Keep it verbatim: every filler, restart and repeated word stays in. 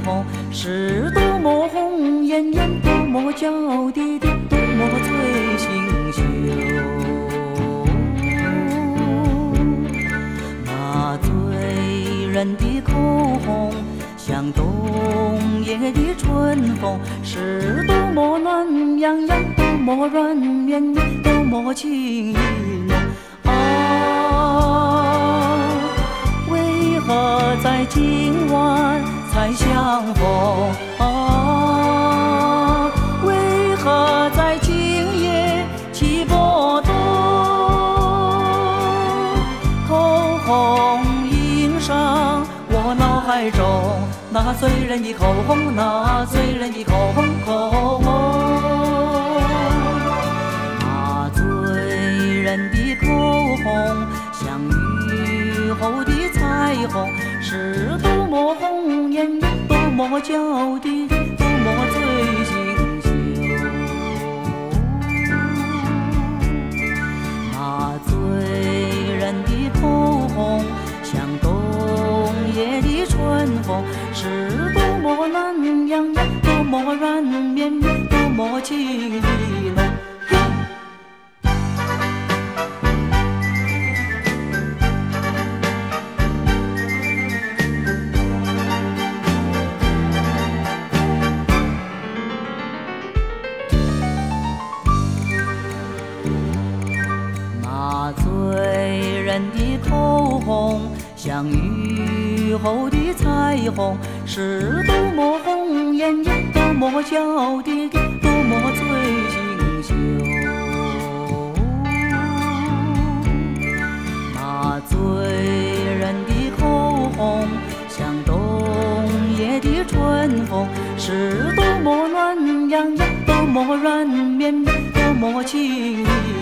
虹，是多么红艳艳，多么娇滴滴，多么醉心羞。那醉人的口红，像冬夜的春风，是多么暖洋洋，多么软绵绵，多么情意浓。啊，为何在今晚才相逢？啊，为何在今夜起波动？口红印上我脑海中那醉人的口红，那醉人的口红，口红。那醉人的口红，像雨后的彩虹，是多么红艳艳，多么娇滴滴，多么醉心羞。那醉人的口红，像冬夜的春风，是多么暖洋洋，多么软绵绵，多么情意浓。那醉人的口红，像雨后的彩虹，是多么红艳艳，多么娇滴滴，多么醉心羞。那醉人的口红，像冬夜的春风，是多么暖洋洋，多么软绵绵，多么情意